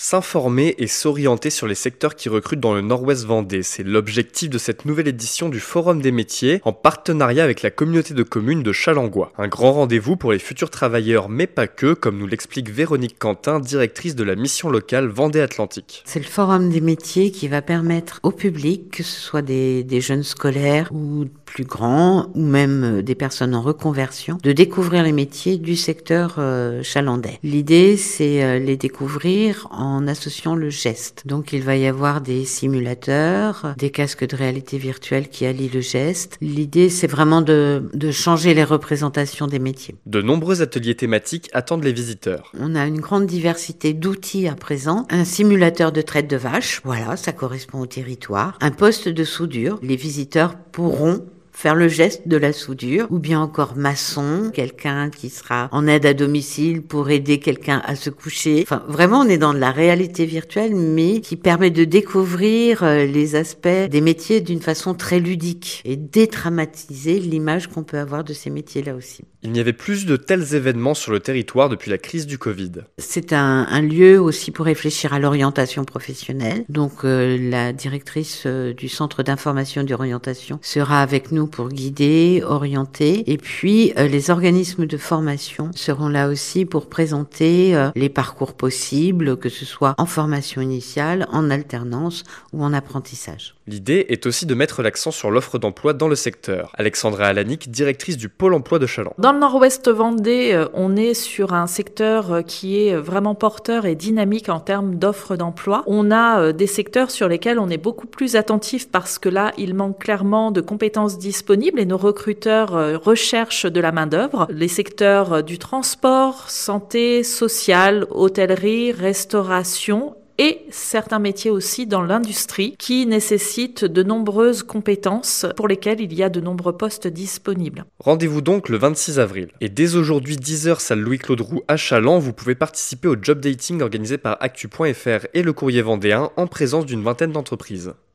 S'informer et s'orienter sur les secteurs qui recrutent dans le Nord-Ouest Vendée, c'est l'objectif de cette nouvelle édition du Forum des métiers en partenariat avec la communauté de communes de Challengois. Un grand rendez-vous pour les futurs travailleurs, mais pas que, comme nous l'explique Véronique Quentin, directrice de la mission locale Vendée Atlantique. C'est le Forum des métiers qui va permettre au public, que ce soit des jeunes scolaires ou plus grands, ou même des personnes en reconversion, de découvrir les métiers du secteur chalandais. L'idée, c'est les découvrir en associant le geste. Donc il va y avoir des simulateurs, des casques de réalité virtuelle qui allient le geste. L'idée, c'est vraiment de changer les représentations des métiers. De nombreux ateliers thématiques attendent les visiteurs. On a une grande diversité d'outils à présent. Un simulateur de traite de vache, voilà, ça correspond au territoire. Un poste de soudure, les visiteurs pourront faire le geste de la soudure, ou bien encore maçon, quelqu'un qui sera en aide à domicile pour aider quelqu'un à se coucher. Enfin, vraiment, on est dans de la réalité virtuelle, mais qui permet de découvrir les aspects des métiers d'une façon très ludique et dédramatiser l'image qu'on peut avoir de ces métiers-là aussi. Il n'y avait plus de tels événements sur le territoire depuis la crise du Covid. C'est un lieu aussi pour réfléchir à l'orientation professionnelle. Donc, la directrice du centre d'information et d'orientation sera avec nous pour guider, orienter. Et puis, les organismes de formation seront là aussi pour présenter les parcours possibles, que ce soit en formation initiale, en alternance ou en apprentissage. L'idée est aussi de mettre l'accent sur l'offre d'emploi dans le secteur. Alexandra Alanic, directrice du Pôle emploi de Challans. Dans le Nord-Ouest Vendée, on est sur un secteur qui est vraiment porteur et dynamique en termes d'offres d'emploi. On a des secteurs sur lesquels on est beaucoup plus attentif parce que là, il manque clairement de compétences disponibles et nos recruteurs recherchent de la main-d'œuvre. Les secteurs du transport, santé, social, hôtellerie, restauration et certains métiers aussi dans l'industrie qui nécessitent de nombreuses compétences pour lesquelles il y a de nombreux postes disponibles. Rendez-vous donc le 26 avril. Et dès aujourd'hui 10h salle Louis-Claude Roux à Challans, vous pouvez participer au job dating organisé par actu.fr et le Courrier Vendéen en présence d'une vingtaine d'entreprises.